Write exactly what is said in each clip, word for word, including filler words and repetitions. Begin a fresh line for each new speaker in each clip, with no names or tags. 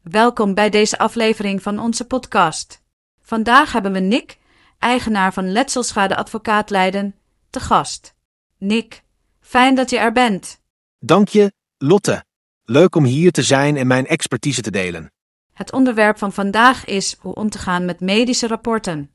Welkom bij deze aflevering van onze podcast. Vandaag hebben we Nick, eigenaar van Letselschade Advocaat Leiden, te gast. Nick, fijn dat je er bent.
Dank je, Lotte. Leuk om hier te zijn en mijn expertise te delen.
Het onderwerp van vandaag is hoe om te gaan met medische rapporten.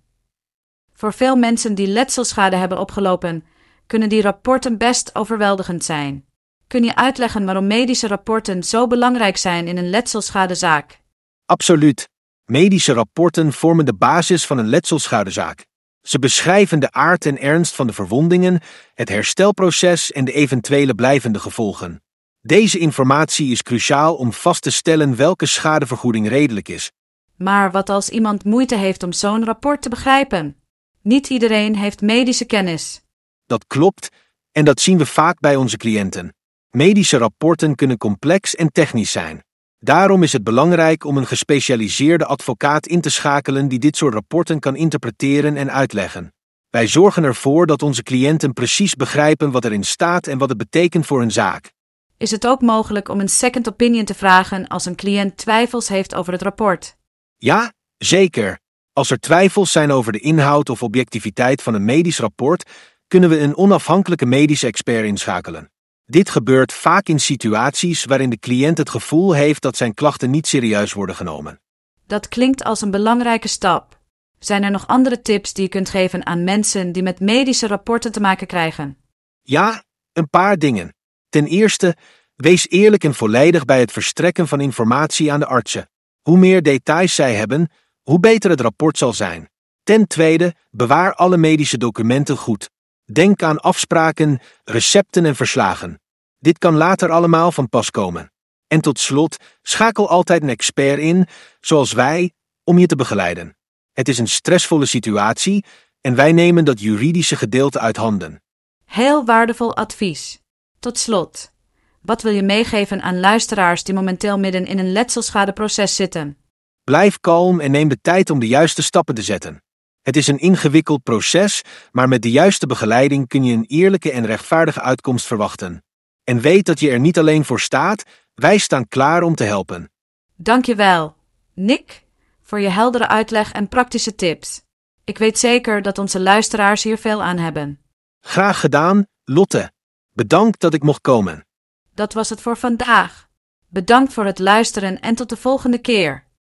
Voor veel mensen die letselschade hebben opgelopen, kunnen die rapporten best overweldigend zijn. Kun je uitleggen waarom medische rapporten zo belangrijk zijn in een letselschadezaak?
Absoluut. Medische rapporten vormen de basis van een letselschadezaak. Ze beschrijven de aard en ernst van de verwondingen, het herstelproces en de eventuele blijvende gevolgen. Deze informatie is cruciaal om vast te stellen welke schadevergoeding redelijk is.
Maar wat als iemand moeite heeft om zo'n rapport te begrijpen? Niet iedereen heeft medische kennis.
Dat klopt, en dat zien we vaak bij onze cliënten. Medische rapporten kunnen complex en technisch zijn. Daarom is het belangrijk om een gespecialiseerde advocaat in te schakelen die dit soort rapporten kan interpreteren en uitleggen. Wij zorgen ervoor dat onze cliënten precies begrijpen wat erin staat en wat het betekent voor hun zaak.
Is het ook mogelijk om een second opinion te vragen als een cliënt twijfels heeft over het rapport?
Ja, zeker. Als er twijfels zijn over de inhoud of objectiviteit van een medisch rapport, kunnen we een onafhankelijke medische expert inschakelen. Dit gebeurt vaak in situaties waarin de cliënt het gevoel heeft dat zijn klachten niet serieus worden genomen.
Dat klinkt als een belangrijke stap. Zijn er nog andere tips die je kunt geven aan mensen die met medische rapporten te maken krijgen?
Ja, een paar dingen. Ten eerste, wees eerlijk en volledig bij het verstrekken van informatie aan de artsen. Hoe meer details zij hebben, hoe beter het rapport zal zijn. Ten tweede, bewaar alle medische documenten goed. Denk aan afspraken, recepten en verslagen. Dit kan later allemaal van pas komen. En tot slot, schakel altijd een expert in, zoals wij, om je te begeleiden. Het is een stressvolle situatie en wij nemen dat juridische gedeelte uit handen.
Heel waardevol advies. Tot slot, wat wil je meegeven aan luisteraars die momenteel midden in een letselschadeproces zitten?
Blijf kalm en neem de tijd om de juiste stappen te zetten. Het is een ingewikkeld proces, maar met de juiste begeleiding kun je een eerlijke en rechtvaardige uitkomst verwachten. En weet dat je er niet alleen voor staat, wij staan klaar om te helpen.
Dank je wel, Nick, voor je heldere uitleg en praktische tips. Ik weet zeker dat onze luisteraars hier veel aan hebben.
Graag gedaan, Lotte. Bedankt dat ik mocht komen.
Dat was het voor vandaag. Bedankt voor het luisteren en tot de volgende keer.